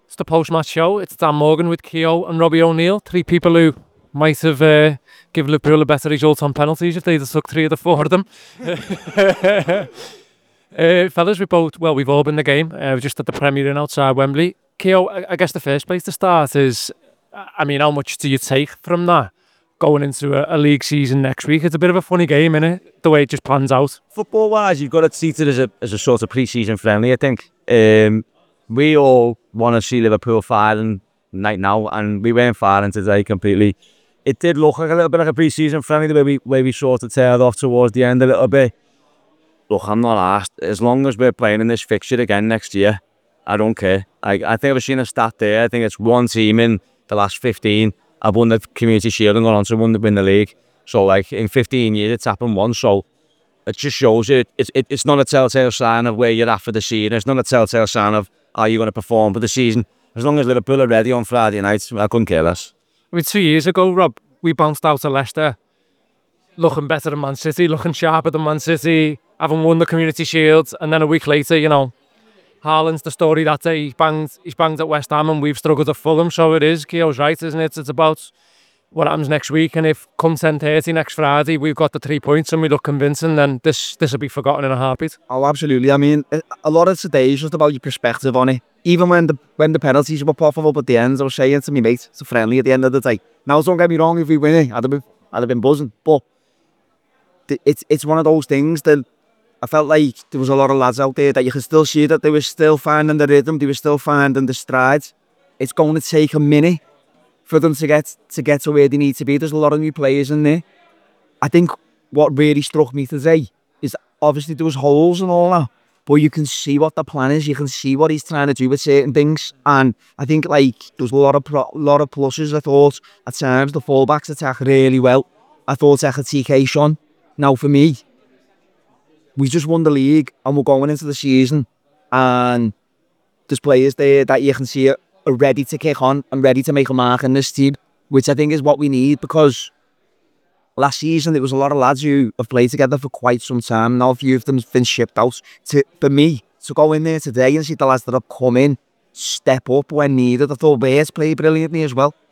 It's the post-match show. It's Dan Morgan with Keogh and Robbie O'Neill. Three people who might have given Liverpool a better result on penalties if they'd have took 3 of the 4 of them. Fellas, we've all been in the game. We're just at the Premier Inn outside Wembley. Keogh, I guess the first place to start is, how much do you take from that going into a league season next week? It's a bit of a funny game, innit? The way it just pans out. Football-wise, you've got to treat it as a sort of pre-season friendly, I think. We all want to see Liverpool firing right now, and we weren't firing today completely. It did look like a little bit like a pre-season friendly, the way we sort of tailed off towards the end a little bit. Look, I'm not asked. As long as we're playing in this fixture again next year, I don't care. I think I've seen a stat there. I think it's one team in the last 15 have won the Community Shield and gone on to win the league. So, in 15 years, it's happened once. So, it just shows you it's not a telltale sign of where you're at for the season. It's not a telltale sign of how you're going to perform for the season. As long as Liverpool are ready on Friday night, I couldn't care less. 2 years ago, Rob, we bounced out of Leicester looking better than Man City, looking sharper than Man City, having won the Community Shield, and then a week later, Haaland's the story that day. He's banged at West Ham and we've struggled at Fulham. So it is, Keogh's right, isn't it? It's about what happens next week, and if come 10:30 next Friday we've got the 3 points and we look convincing, then this will be forgotten in a heartbeat. Oh, absolutely. I mean, a lot of today is just about your perspective on it. Even when the penalties were popping up at the end, I was saying to me mate, it's a friendly at the end of the day. Now, don't get me wrong, if we win it, I'd have been buzzing. But it's one of those things that I felt like there was a lot of lads out there that you could still see that they were still finding the rhythm, they were still finding the strides. It's going to take a minute for them to get to where they need to be. There's a lot of new players in there. I think what really struck me today is obviously there was holes and all that, but you can see what the plan is. You can see what he's trying to do with certain things, and I think there was a lot of pluses. I thought at times the fullbacks attack really well. I thought TK shone. Now for me, we just won the league and we're going into the season, and there's players there that you can see are ready to kick on and ready to make a mark in this team, which I think is what we need, because last season there was a lot of lads who have played together for quite some time. Now a few of them have been shipped out. For me, to go in there today and see the lads that have come in step up when needed. I thought Bates played brilliantly as well.